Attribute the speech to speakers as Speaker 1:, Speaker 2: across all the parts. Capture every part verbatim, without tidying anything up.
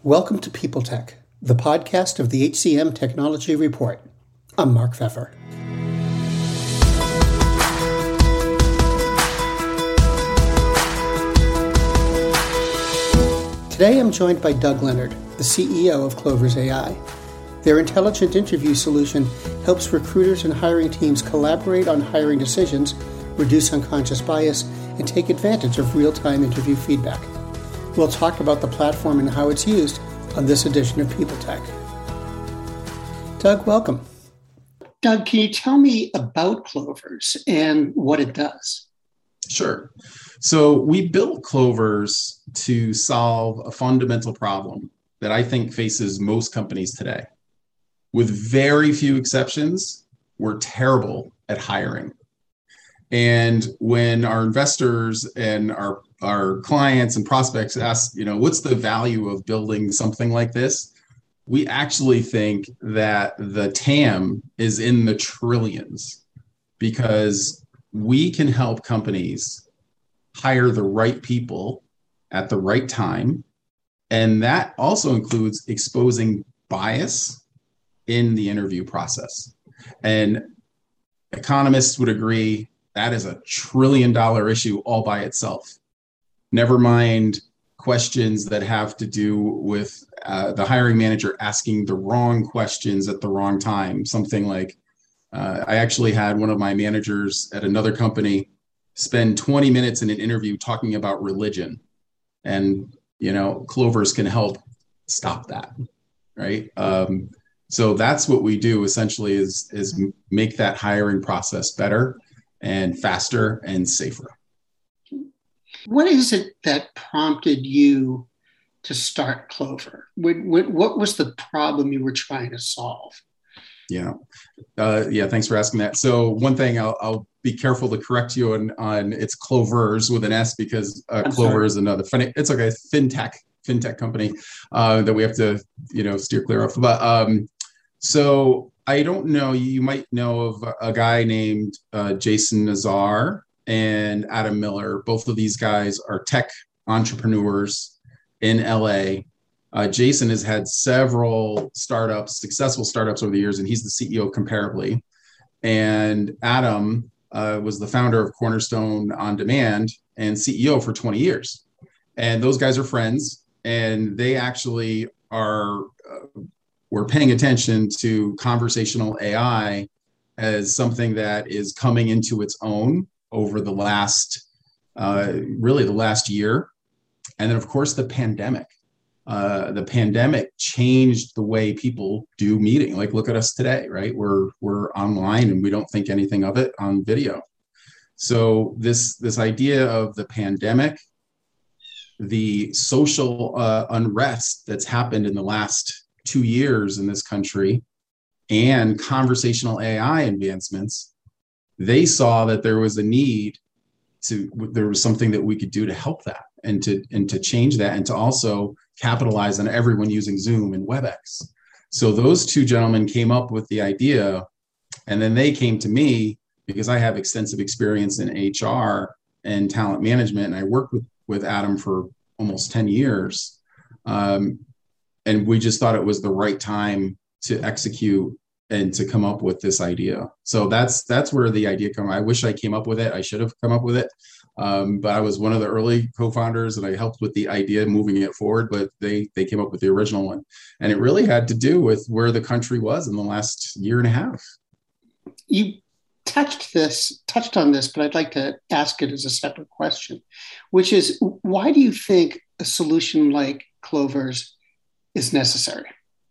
Speaker 1: Welcome to People Tech, the podcast of the H C M Technology Report. I'm Mark Pfeffer. Today I'm joined by Doug Leonard, the C E O of Clovers A I. Their intelligent interview solution helps recruiters and hiring teams collaborate on hiring decisions, reduce unconscious bias, and take advantage of real-time interview feedback. We'll talk about the platform and how it's used on this edition of People Tech. Doug, welcome. Doug, can you tell me about Clovers and what it does?
Speaker 2: Sure. So we built Clovers to solve a fundamental problem that I think faces most companies today. With very few exceptions, we're terrible at hiring. And when our investors and our, our clients and prospects ask, you know, what's the value of building something like this? We actually think that the T A M is in the trillions because we can help companies hire the right people at the right time. And that also includes exposing bias in the interview process. And economists would agree that is a trillion dollar issue all by itself. Never mind questions that have to do with uh, the hiring manager asking the wrong questions at the wrong time. Something like, uh, I actually had one of my managers at another company spend twenty minutes in an interview talking about religion. And, you know, Clovers can help stop that, right? Um, so that's what we do essentially is, is make that hiring process better and faster and safer.
Speaker 1: What is it that prompted you to start Clover? What, what, what was the problem you were trying to solve?
Speaker 2: Yeah, uh, yeah. Thanks for asking that. So one thing I'll, I'll be careful to correct you on, on it's Clovers with an S because uh, Clover sorry. is another fin- it's okay fintech fintech company uh, that we have to you know steer clear of. But um, so. I don't know, you might know of a guy named uh, Jason Nazar and Adam Miller. Both of these guys are tech entrepreneurs in L A. Uh, Jason has had several startups, successful startups over the years, and he's the C E O of Comparably. And Adam uh, was the founder of Cornerstone On Demand and C E O for twenty years. And those guys are friends, and they actually are... Uh, We're paying attention to conversational A I as something that is coming into its own over the last, uh, really the last year. And then, of course, the pandemic. Uh, the pandemic changed the way people do meeting. Like, look at us today, right? We're we're online and we don't think anything of it on video. So this, this idea of the pandemic, the social uh, unrest that's happened in the last two years in this country and conversational A I advancements, they saw that there was a need to, there was something that we could do to help that and to, and to change that and to also capitalize on everyone using Zoom and WebEx. So those two gentlemen came up with the idea, and then they came to me because I have extensive experience in H R and talent management. And I worked with, with Adam for almost ten years. Um, And we just thought it was the right time to execute and to come up with this idea. So that's that's where the idea came. I wish I came up with it. I should have come up with it. Um, but I was one of the early co-founders and I helped with the idea, moving it forward, but they they came up with the original one. And it really had to do with where the country was in the last year and a half.
Speaker 1: You touched this, touched on this, but I'd like to ask it as a separate question, which is, why do you think a solution like Clovers is necessary?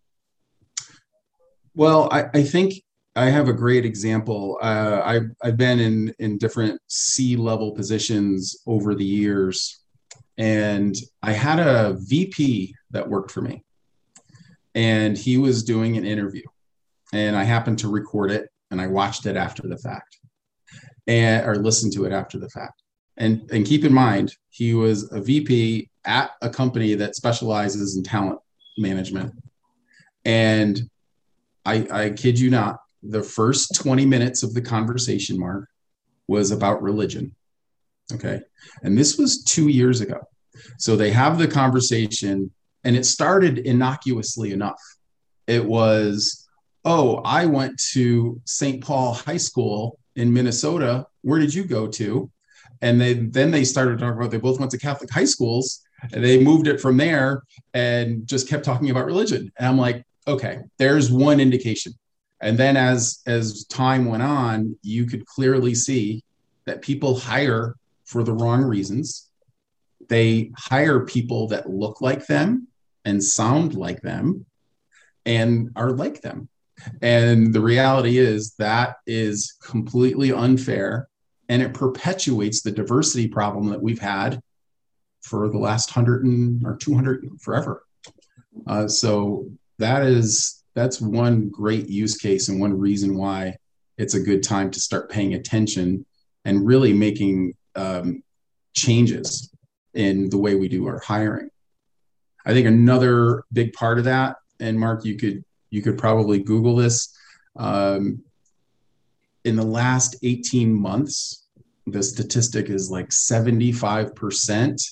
Speaker 2: Well, I, I think I have a great example. Uh, I've, I've been in, in different C-level positions over the years, and I had a V P that worked for me, and he was doing an interview, and I happened to record it, and I watched it after the fact, and or listened to it after the fact. And, and keep in mind, he was a V P at a company that specializes in talent management. And I, I kid you not, the first twenty minutes of the conversation, Mark, was about religion. Okay. And this was two years ago. So they have the conversation And it started innocuously enough. It was, oh, I went to Saint Paul High School in Minnesota. Where did you go to? And they, then they started talking about they both went to Catholic high schools, and they moved it from there and just kept talking about religion. And I'm like, okay, there's one indication. And then as, as time went on, you could clearly see that people hire for the wrong reasons. They hire people that look like them and sound like them and are like them. And the reality is that is completely unfair, and it perpetuates the diversity problem that we've had for the last hundred and, or two hundred forever. Uh, so that is, that's one great use case and one reason why it's a good time to start paying attention and really making um, changes in the way we do our hiring. I think another big part of that, and Mark, you could you could probably Google this. Um, in the last eighteen months, the statistic is like seventy-five percent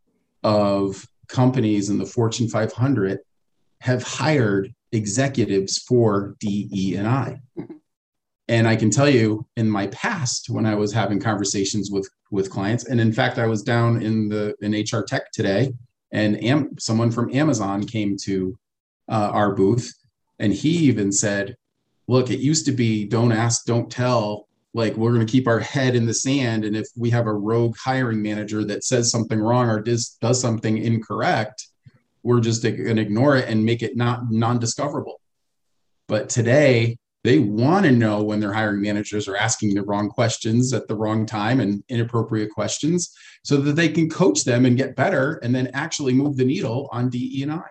Speaker 2: of companies in the Fortune five hundred have hired executives for D E and I. And I can tell you in my past, when I was having conversations with, with clients, and in fact, I was down in the in H R Tech today, and Am, someone from Amazon came to uh, our booth, and he even said, look, it used to be don't ask, don't tell. Like, we're going to keep our head in the sand. And if we have a rogue hiring manager that says something wrong or does, does something incorrect, we're just going to ignore it and make it not non-discoverable. But today, they want to know when their hiring managers are asking the wrong questions at the wrong time and inappropriate questions, so that they can coach them and get better and then actually move the needle on D E and I.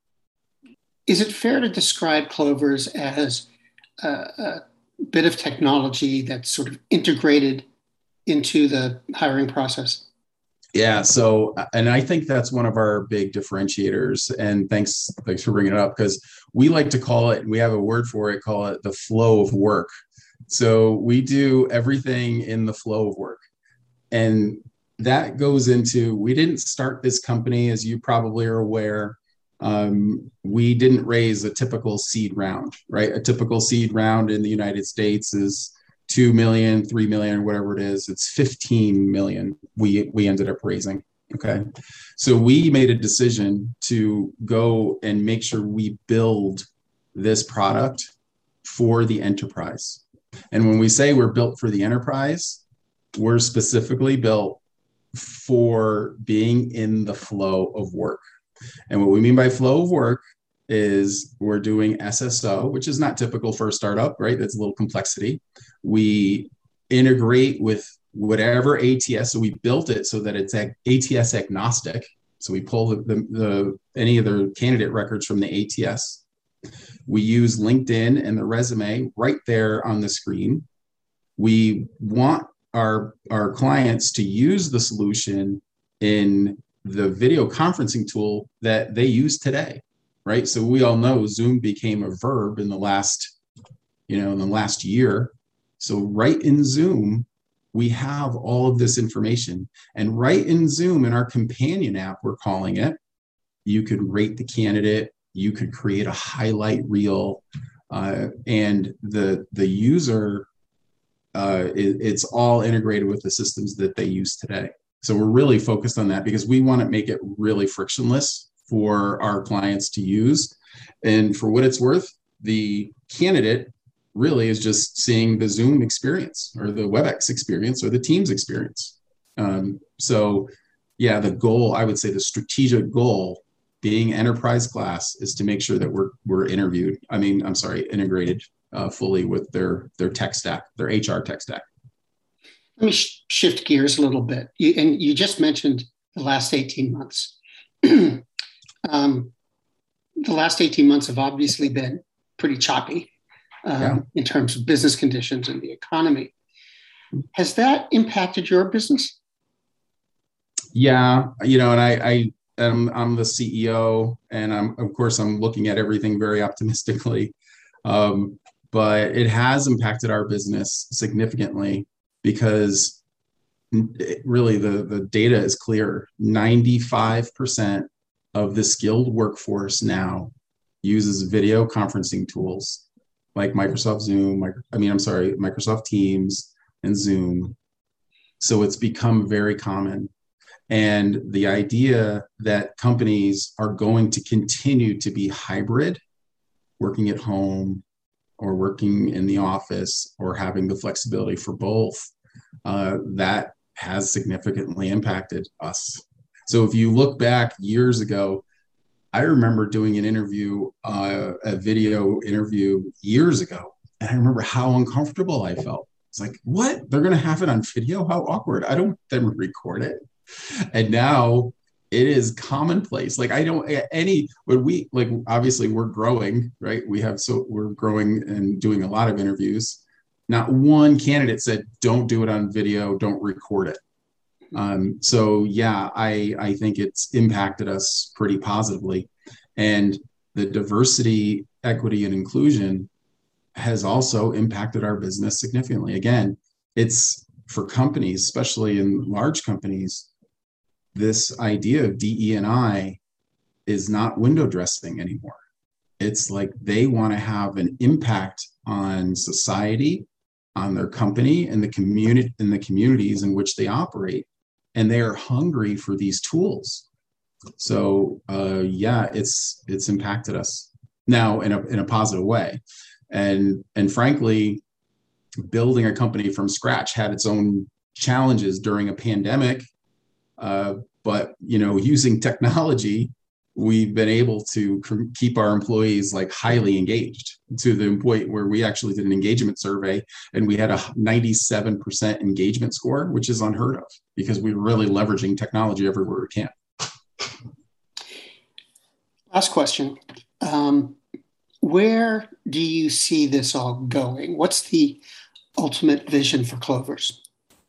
Speaker 1: Is it fair to describe Clovers as a, a bit of technology that's sort of integrated into the hiring process?
Speaker 2: Yeah. So, and I think that's one of our big differentiators. And thanks, thanks for bringing it up, because we like to call it, we have a word for it, call it the flow of work. So we do everything in the flow of work. And that goes into, we didn't start this company, as you probably are aware. Um, we didn't raise a typical seed round, right? A typical seed round in the United States is two million, three million, whatever it is. It's fifteen million we, we ended up raising. Okay. So we made a decision to go and make sure we build this product for the enterprise. And when we say we're built for the enterprise, we're specifically built for being in the flow of work. And what we mean by flow of work is we're doing S S O, which is not typical for a startup, right? That's a little complexity. We integrate with whatever A T S. So we built it so that it's A T S agnostic. So we pull the, the, the any of the candidate records from the A T S. We use LinkedIn and the resume right there on the screen. We want our, our clients to use the solution in the video conferencing tool that they use today, right? So we all know Zoom became a verb in the last, you know, in the last year. So right in Zoom, we have all of this information. And right in Zoom, in our companion app, we're calling it, you could rate the candidate, you could create a highlight reel, uh, and the, the user, uh, it, it's all integrated with the systems that they use today. So we're really focused on that because we want to make it really frictionless for our clients to use. And for what it's worth, the candidate really is just seeing the Zoom experience or the WebEx experience or the Teams experience. Um, so yeah, the goal, I would say the strategic goal being enterprise class is to make sure that we're, we're interviewed. I mean, I'm sorry, integrated uh, fully with their, their tech stack, their H R tech stack.
Speaker 1: Let me sh- shift gears a little bit. You, and you just mentioned the last eighteen months. um, the last eighteen months have obviously been pretty choppy um, yeah. in terms of business conditions and the economy. Has that impacted your business?
Speaker 2: Yeah, you know, and I, I am I'm the C E O, and I'm of course I'm looking at everything very optimistically, um, but it has impacted our business significantly. Because really the, the data is clear. ninety-five percent of the skilled workforce now uses video conferencing tools like Microsoft Zoom, I mean, I'm sorry, Microsoft Teams and Zoom. So it's become very common. And the idea that companies are going to continue to be hybrid, working at home or working in the office or having the flexibility for both, uh, that has significantly impacted us. So if you look back years ago, I remember doing an interview, uh, a video interview years ago, and I remember how uncomfortable I felt. It's like, what? They're going to have it on video? How awkward. I don't want them to record it. And now it is commonplace. Like I don't any, when we, like, obviously we're growing, right? We have, so we're growing and doing a lot of interviews. Not one candidate said, don't do it on video, don't record it. Um, so yeah, I, I think it's impacted us pretty positively. And the diversity, equity, and inclusion has also impacted our business significantly. Again, it's for companies, especially in large companies, this idea of D E and I is not window dressing anymore. It's like they want to have an impact on society, on their company, and the community, in the communities in which they operate. And they are hungry for these tools. So uh, yeah, it's it's impacted us now in a in a positive way. And and frankly, building a company from scratch had its own challenges during a pandemic. Uh, but you know, using technology, we've been able to keep our employees like highly engaged to the point where we actually did an engagement survey and we had a ninety-seven percent engagement score, which is unheard of because we're really leveraging technology everywhere we can.
Speaker 1: Last question. Um, where do you see this all going? What's the ultimate vision for Clovers?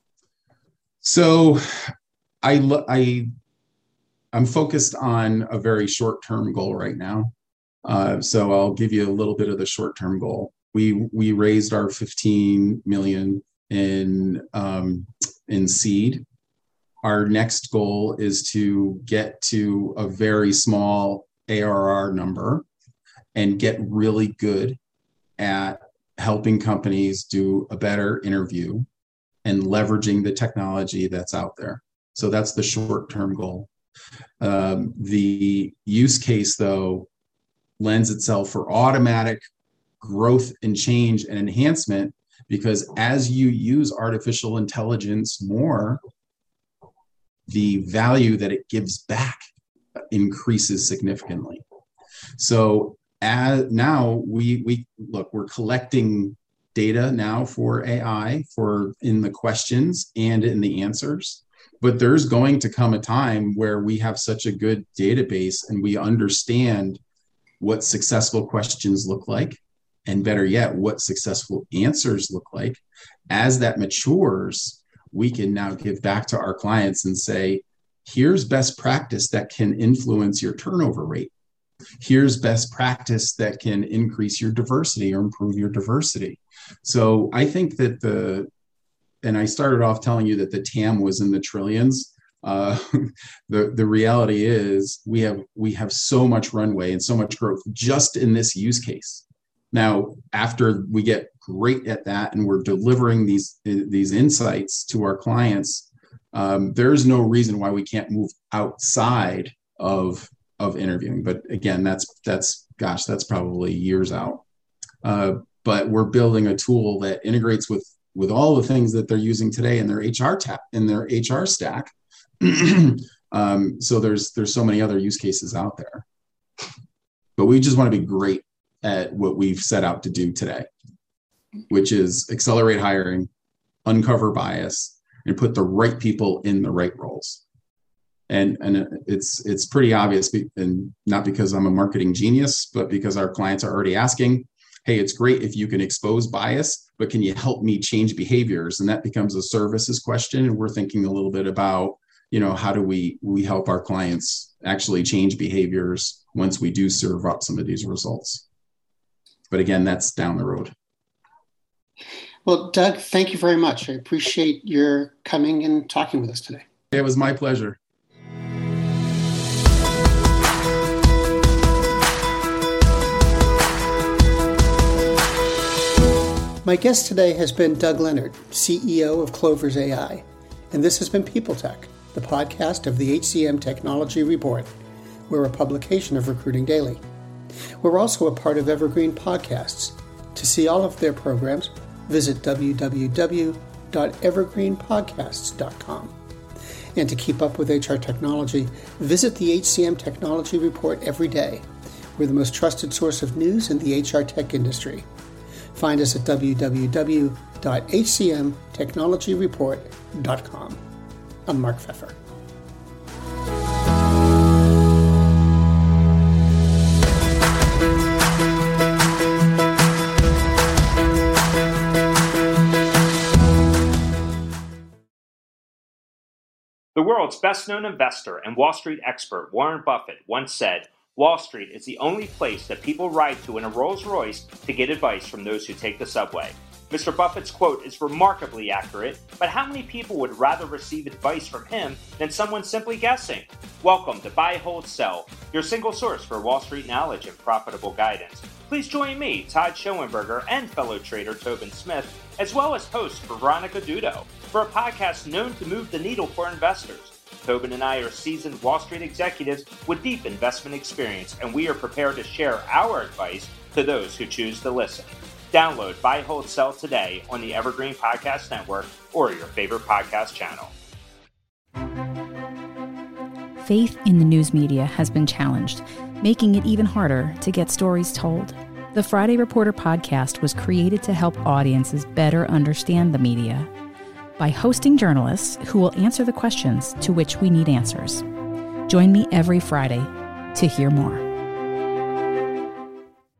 Speaker 2: So I, I, I'm focused on a very short-term goal right now. Uh, so I'll give you a little bit of the short-term goal. We we raised our fifteen million in um, in seed. Our next goal is to get to a very small A R R number and get really good at helping companies do a better interview and leveraging the technology that's out there. So that's the short-term goal. Um, the use case, though, lends itself for automatic growth and change and enhancement, because as you use artificial intelligence more, the value that it gives back increases significantly. So as now we we look, we're collecting data now for A I for in the questions and in the answers. But there's going to come a time where we have such a good database and we understand what successful questions look like, and better yet, what successful answers look like. As that matures, we can now give back to our clients and say, here's best practice that can influence your turnover rate. Here's best practice that can increase your diversity or improve your diversity. So I think that the And I started off telling you that the T A M was in the trillions. Uh, the the reality is we have we have so much runway and so much growth just in this use case. Now, after we get great at that and we're delivering these these insights to our clients, um, there's no reason why we can't move outside of of interviewing. But again, that's that's gosh, that's probably years out. Uh, but we're building a tool that integrates with with all the things that they're using today in their H R tap in their H R stack. um, so there's there's so many other use cases out there, but we just want to be great at what we've set out to do today, which is accelerate hiring, uncover bias, and put the right people in the right roles. And and it's it's pretty obvious, and not because I'm a marketing genius, but because our clients are already asking, hey, it's great if you can expose bias, but can you help me change behaviors? And that becomes a services question. And we're thinking a little bit about, you know, how do we we help our clients actually change behaviors once we do serve up some of these results? But again, that's down the road.
Speaker 1: Well, Doug, thank you very much. I appreciate your coming and talking with us today.
Speaker 2: It was my pleasure.
Speaker 1: My guest today has been Doug Leonard, C E O of Clovers A I, and this has been People Tech, the podcast of the H C M Technology Report. We're a publication of Recruiting Daily. We're also a part of Evergreen Podcasts. To see all of their programs, visit w w w dot evergreen podcasts dot com. And to keep up with H R technology, visit the H C M Technology Report every day. We're the most trusted source of news in the H R tech industry. Find us at w w w dot h c m technology report dot com. I'm Mark Pfeffer.
Speaker 3: The world's best-known investor and Wall Street expert Warren Buffett once said, "Wall Street is the only place that people ride to in a Rolls-Royce to get advice from those who take the subway." Mister Buffett's quote is remarkably accurate, but how many people would rather receive advice from him than someone simply guessing? Welcome to Buy, Hold, Sell, your single source for Wall Street knowledge and profitable guidance. Please join me, Todd Schoenberger, and fellow trader Tobin Smith, as well as host Veronica Dudo, for a podcast known to move the needle for investors. Tobin and I are seasoned Wall Street executives with deep investment experience, and we are prepared to share our advice to those who choose to listen. Download Buy, Hold, Sell today on the Evergreen Podcast Network or your favorite podcast channel.
Speaker 4: Faith in the news media has been challenged, making it even harder to get stories told. The Friday Reporter podcast was created to help audiences better understand the media by hosting journalists who will answer the questions to which we need answers. Join me every Friday to hear more.